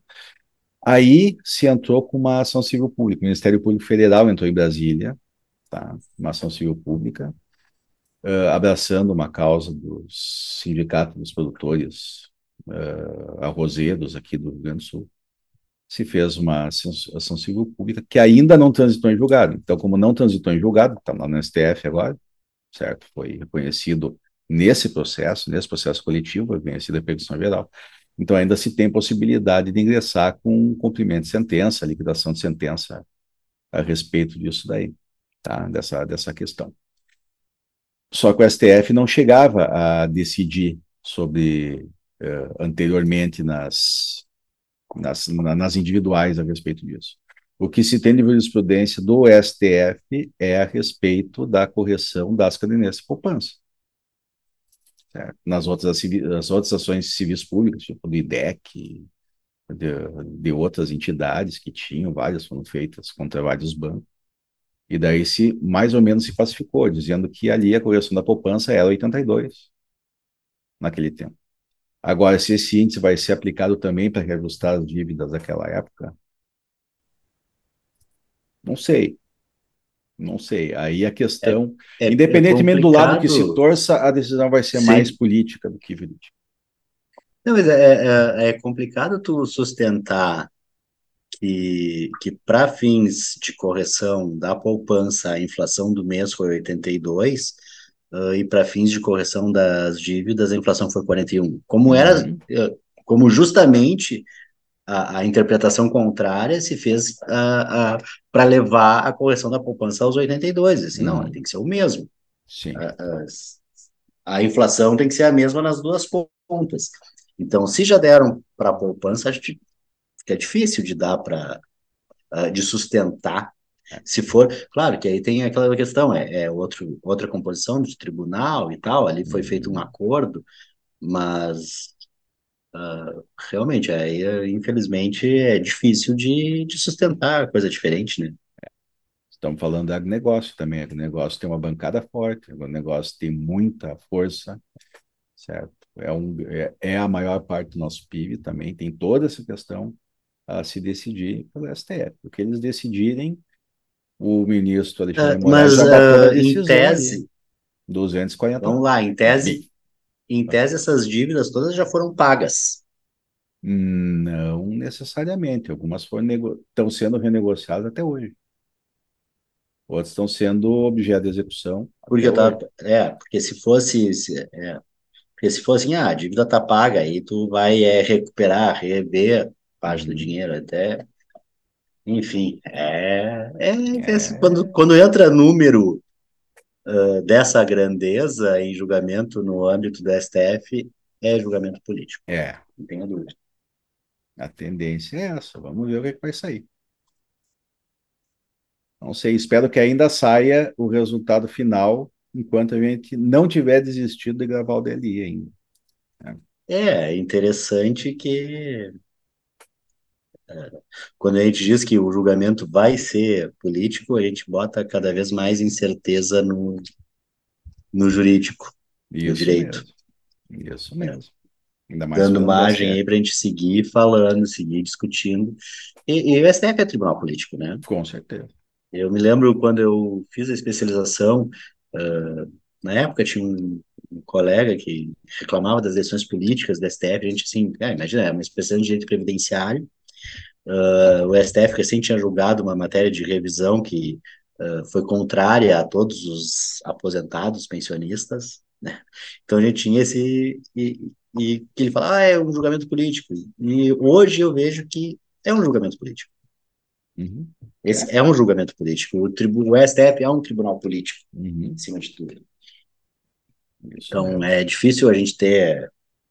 Aí se entrou com uma ação civil pública. O Ministério Público Federal entrou em Brasília, tá? Uma ação civil pública, uh, abraçando uma causa dos sindicatos dos produtores uh, arrozeiros aqui do Rio Grande do Sul. Se fez uma ação civil pública que ainda não transitou em julgado. Então, como não transitou em julgado, está lá no S T F agora, certo? Foi reconhecido nesse processo, nesse processo coletivo, reconhecida a repercussão geral. Então, ainda se tem possibilidade de ingressar com cumprimento de sentença, liquidação de sentença a respeito disso daí, tá? Dessa, dessa questão. Só que o S T F não chegava a decidir sobre, eh, anteriormente, nas, nas, nas individuais a respeito disso. O que se tem de jurisprudência do S T F é a respeito da correção das cadernetas de poupança. Certo? Nas outras, nas outras ações civis públicas, tipo do I D E C, de, de outras entidades que tinham, várias foram feitas contra vários bancos. E daí se mais ou menos se pacificou, dizendo que ali a correção da poupança era oitenta e dois naquele tempo. Agora, se esse índice vai ser aplicado também para reajustar as dívidas daquela época, não sei. Não sei. Aí a questão, É, é independentemente do lado que se complicado, torça, a decisão vai ser mais sim. política do que jurídica. Não, mas é, é, é complicado tu sustentar que, que para fins de correção da poupança, a inflação do mês foi oitenta e dois, uh, e para fins de correção das dívidas, a inflação foi quarenta e um. Como era, Uhum. uh, como justamente a, a interpretação contrária se fez uh, uh, para levar a correção da poupança aos oitenta e dois. Assim, não, Uhum. tem que ser o mesmo. Sim. Uh, uh, a inflação tem que ser a mesma nas duas pontas. Então, se já deram para a poupança, acho que fica difícil de dar para uh, de sustentar. Se for, claro que aí tem aquela questão, é, é outro, outra composição de tribunal e tal, ali foi feito um Uhum. acordo, mas uh, realmente, aí, infelizmente, é difícil de, de sustentar coisa diferente, né? Estamos falando de agronegócio também. Agronegócio tem uma bancada forte, agronegócio tem muita força, certo? É, um, é, é a maior parte do nosso P I B também, tem toda essa questão a se decidir pelo S T F. O que eles decidirem, o ministro Alexandre Uh, de Moraes mas, já bateu a uh, em decisão ali. tese, duzentos e quarenta Vamos lá, em tese, bi. em tese essas dívidas todas já foram pagas. Não necessariamente. Algumas foram nego... estão sendo renegociadas até hoje. Outras estão sendo objeto de execução Porque até eu hoje. tava, é, porque se fosse, se, é, porque se fosse assim, ah, a dívida tá paga, aí tu vai é, recuperar, rever parte do Uhum. dinheiro, até, enfim, é, é esse- quando, É, quando entra número uh, dessa grandeza em julgamento no âmbito do S T F, é julgamento político, é, não tenha dúvida. a tendência é essa. Vamos ver o que, é que vai sair. Não sei, espero que ainda saia o resultado final enquanto a gente não tiver desistido de gravar o D L I ainda, né? É interessante que quando a gente diz que o julgamento vai ser político, a gente bota cada vez mais incerteza no, no jurídico, no Isso direito, mesmo, isso né? mesmo. Ainda mais Dando falando do margem aí S T F. para a gente seguir falando, seguir discutindo. E, e o S T F é tribunal político, né? Com certeza. Eu me lembro quando eu fiz a especialização, uh, na época tinha um, um colega que reclamava das decisões políticas do S T F, a gente assim, é, imagina, é uma especialização de direito previdenciário. Uh, o S T F recém tinha julgado uma matéria de revisão que uh, foi contrária a todos os aposentados, pensionistas, né? Então a gente tinha esse. E, e que ele fala, ah, é um julgamento político. E hoje eu vejo que é um julgamento político. Uhum. Esse É. é um julgamento político. O, tribu, o S T F é um tribunal político, Uhum. acima de tudo. Isso Então mesmo. é difícil a gente ter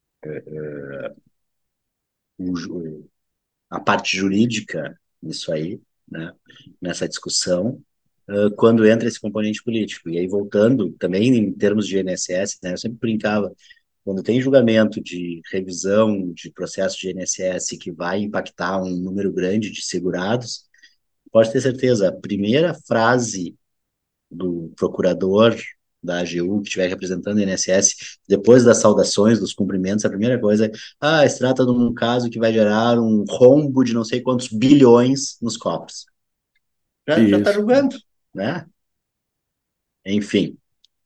um, ju- a parte jurídica nisso aí, né? Nessa discussão uh, quando entra esse componente político. E aí, voltando também em termos de I N S S, né, eu sempre brincava, quando tem julgamento de revisão de processo de I N S S que vai impactar um número grande de segurados, pode ter certeza, a primeira frase do procurador da A G U que estiver representando o I N S S, depois das saudações, dos cumprimentos, a primeira coisa é, ah, se trata de um caso que vai gerar um rombo de não sei quantos bilhões nos cofres. Já, já está Isso. julgando, né? Enfim,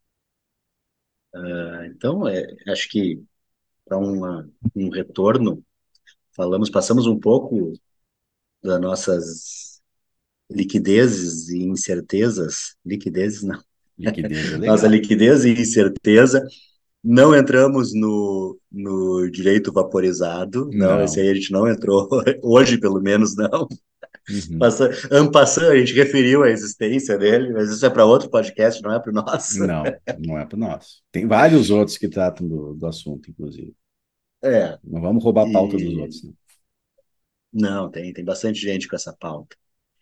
então, é, acho que para um retorno, falamos, passamos um pouco das nossas liquidezes e incertezas, liquidezes não, Liquidez é nossa legal. liquidez e incerteza, não entramos no, no direito vaporizado, não, esse Não. aí a gente não entrou, hoje pelo menos não, Uhum. Passa, ano passado a gente referiu a existência dele, mas isso é para outro podcast, não é para o nosso. Não, não é para nós. Tem vários outros que tratam do, do assunto, inclusive. É, Não vamos roubar a pauta dos e outros, né? não, tem, tem bastante gente com essa pauta.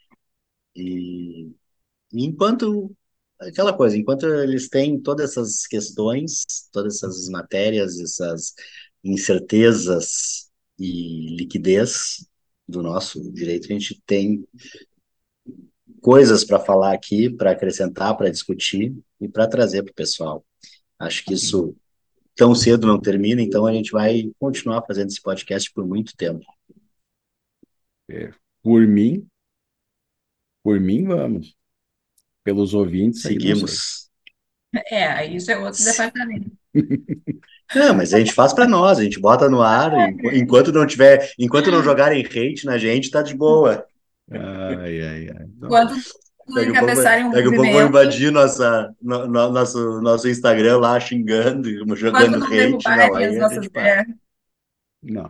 E, e enquanto, aquela coisa, enquanto eles têm todas essas questões, todas essas matérias, essas incertezas e liquidez do nosso direito, a gente tem coisas para falar aqui, para acrescentar, para discutir e para trazer para o pessoal. Acho que Uhum. isso tão cedo não termina, então a gente vai continuar fazendo esse podcast por muito tempo. É, por mim, por mim, vamos. Pelos ouvintes aí, não sei. Seguimos. É, aí isso é outro departamento. Não, mas a gente faz para nós, a gente bota no ar, enqu- enquanto não tiver, enquanto não jogarem hate na gente, tá de boa. Ai, ai, ai. Então, Enquanto não Daqui a pouco, vai- encabeçarem um daqui a pouco vão movimento, invadir nossa, no- no- nosso, nosso Instagram lá xingando, enquanto jogando não hate, não, derrubarem as aí a nossas. gente para. É, não.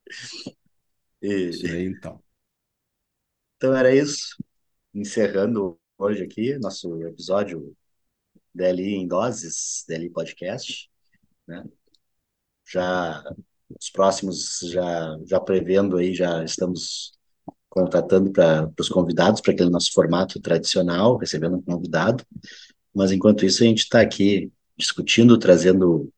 Isso E- aí, então. então era isso, encerrando hoje aqui nosso episódio D L I em doses, D L I Podcast, né? Já os próximos já já prevendo aí, já estamos contatando para os convidados para aquele nosso formato tradicional, recebendo um convidado. Mas enquanto isso a gente está aqui discutindo, trazendo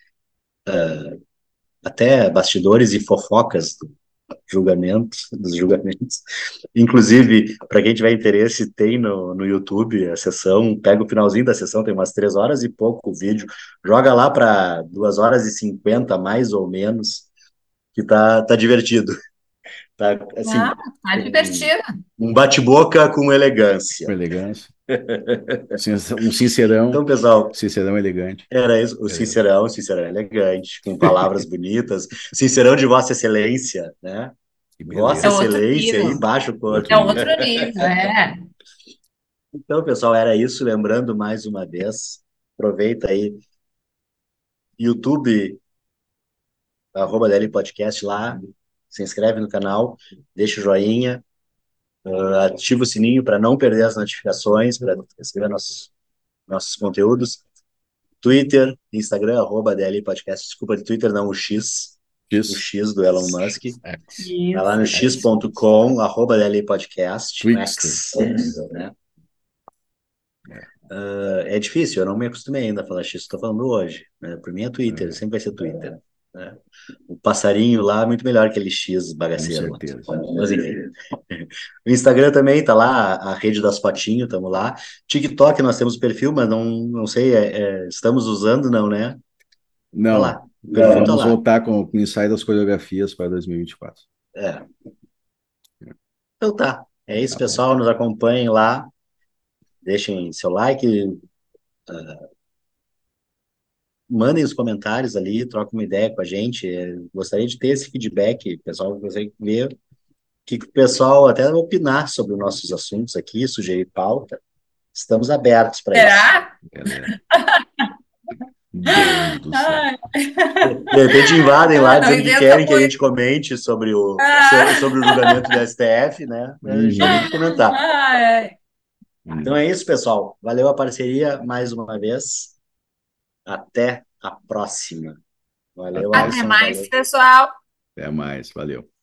até bastidores e fofocas do julgamento, dos julgamentos. Inclusive, para quem tiver interesse, tem no, no YouTube a sessão, pega o finalzinho da sessão, tem umas três horas e pouco o vídeo, joga lá para duas horas e cinquenta, mais ou menos, que tá, tá divertido. Tá, assim, não, tá um, divertido. um bate-boca com Com elegância. elegância. Um sincerão, Então, pessoal, sincerão elegante. era isso. O sincerão, o sincerão elegante, com palavras bonitas. Sincerão de Vossa Excelência, né? Que Vossa É beleza. outro Excelência aí, nível. baixo o corpo. Outro É nível. outro nível, é. Então, pessoal, era isso. Lembrando mais uma vez, aproveita aí, YouTube, arroba D L Podcast lá, se inscreve no canal, deixa o joinha, uh, ativa o sininho para não perder as notificações, para receber nossos, nossos conteúdos. Twitter, Instagram, arroba D L Podcast. Desculpa, de Twitter não, o X. X. O X do Elon Musk. X. Vai lá no Isso. x ponto com, arroba D L Podcast. Twixter. X, né? Uh, é difícil, eu não me acostumei ainda a falar X, estou falando hoje. Né? Por mim é Twitter, sempre vai ser Twitter. Né? O passarinho lá é muito melhor que aquele X bagaceiro. Com certeza. Mas enfim. O Instagram também tá lá, a rede das fotinhos, estamos lá. TikTok nós temos perfil, mas não, não sei, é, é, estamos usando, não, né? Não, Tá lá. O perfil tá vamos lá. voltar com o ensaio das coreografias para dois mil e vinte e quatro. É. Então tá. É isso, Tá pessoal. Nos acompanhem lá. Deixem seu like. Uh, mandem os comentários ali, troquem uma ideia com a gente. É, gostaria de ter esse feedback, pessoal. Gostaria de ver o que que o pessoal até opinar sobre os nossos assuntos aqui, sugerir pauta. Estamos abertos para isso. Será? Galera. Deus do céu. Ai. De repente invadem lá Ah, não dizendo que inventa querem que a muito. gente comente sobre o, Ah. sobre, sobre o julgamento do S T F, né? A gente Uhum. tem que comentar. Ai. Então é isso, pessoal. Valeu a parceria mais uma vez. Até a próxima. Valeu, Até Até Alisson. mais, Valeu. pessoal. Até mais. Valeu.